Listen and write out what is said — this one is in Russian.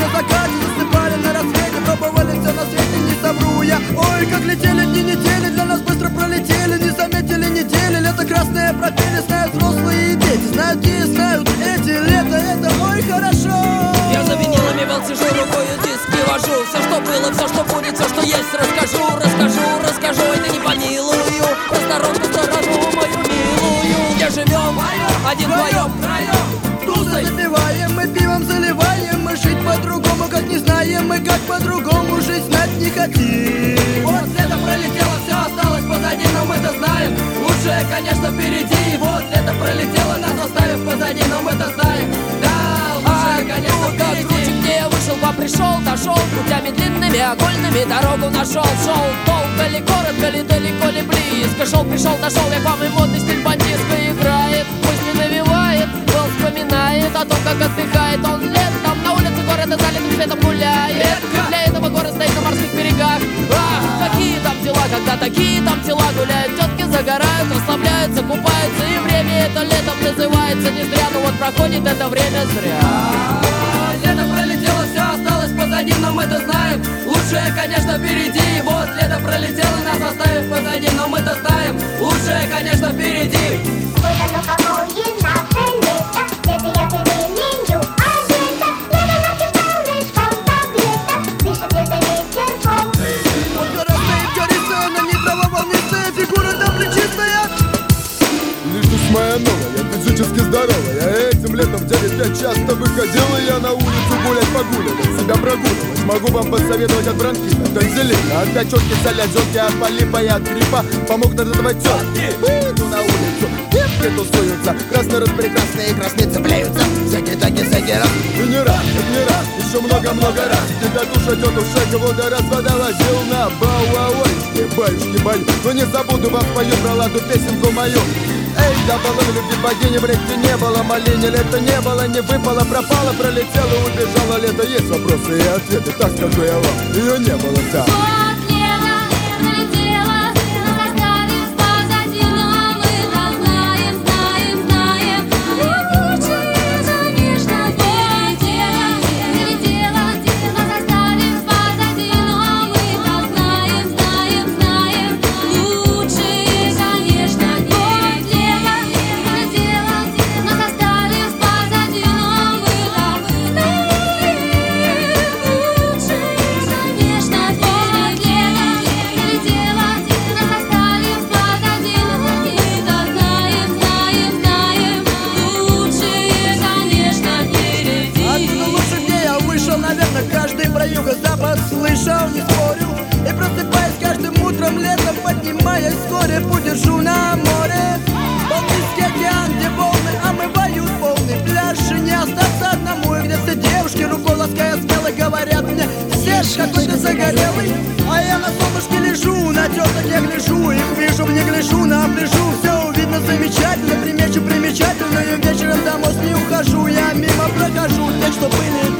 на закате, засыпали на рассвете, пробовали все на свете, не совру я. Ой, как летели дни, недели, для нас быстро пролетели, не заметили недели, лето красное пропели, знают взрослые и дети, знают те и знают эти, лето это ой хорошо. Я за винилами вел, сижу, рукою диски вожу. Все, что было, все, что будет, все, что есть, расскажу. Ой, да не помилую, про сторонку сторожу мою милую. Где живем? Один вдвоем, Тузы запиваем, мы пивом заливаем, мы жить по-другому, как не знаем, мы как по-другому жить знать не хотим. Вот лето пролетело, все осталось позади, но мы-то знаем, лучшее, конечно, впереди. Вот лето пролетело, нас оставив позади, но мы-то знаем, да, лучшее, конечно, впереди. Где я вышел, пришел, дошел, путями длинными, окольными дорогу нашел. Шел долго ли, коротко ли, далеко ли, близко. Шел, пришел, дошел, как вам и модный стиль бандитска играет. Мысли навевает, он вспоминает о том, как отдыхает он летом. На улице города залитым светом гуляет. Для этого город стоит на морских берегах. Ах, какие там дела, когда такие там дела. Гуляют тетки, загорают, расслабляются, купаются. И время это летом называется не зря. Но вот проходит это время зря. Лето пролетело, все осталось позади, но мы-то знаем, лучшее, конечно, впереди. Вот лето пролетело, нас оставив позади, но мы-то знаем, лучшее, конечно, впереди. Вот оно какое наше лето, где-то я переменю одежда. Лето напитал лишь таблета, дышит лето ветерком. Вот гора стоит, горится, на ней трава волнистая, фигура там плечистая. Лишь моя новая, физически здоровая. Этим летом в 9-5 часто выходила я на улицу гулять, погуливать, себя прогуливать. Могу вам посоветовать от бронхита, тонзиллита, от пячетки, солязетки, от полипа и от гриппа. Помогут от этого тетки. Выйду на улицу, девки тусуются, красно-распрекрасные и красные цепляются. Всякие таки, всякий раз, и не раз, еще много-много раз. Тебя душа, тетушек, вода раз водовозил на бауауэйске, баюшки-баю. Но не забуду вам спою про ладу песенку мою. Эй, да было любви богини, в речи не было, малине лето не было, не выпало, пропало, пролетело, убежало лето. Есть вопросы и ответы, так скажу я вам, ее не было, да. Вот лето пролетело, нас оставив позади, но мы-то знаем, лучшее, конечно, пролетело, нас оставив позади, но мы-то знаем, лучшее, конечно, пролетело, нас оставив позади, но мы-то знаем, лучшее, конечно, пролетело, нас оставив позади, но мы-то знаем, лучшее, конечно, впереди. Отсюда лучше, где я вышел, наверное, каждый про юго-запад слышал, не спорю. И просыпаясь каждым утром летом, поднимаясь вскоре, путь держу на море. Балтийский океан, где волны омывают полный пляж, и не остаться одному, и где все девушки, рукой лаская смело, говорят мне: Серж, какой ты загорелый. А я на солнышке лежу, на теток я гляжу, их вижу, не гляжу, напряжу. Все видно замечательно, примечу примечательно, и вечером домой не ухожу. Я мимо прохожу, те, что были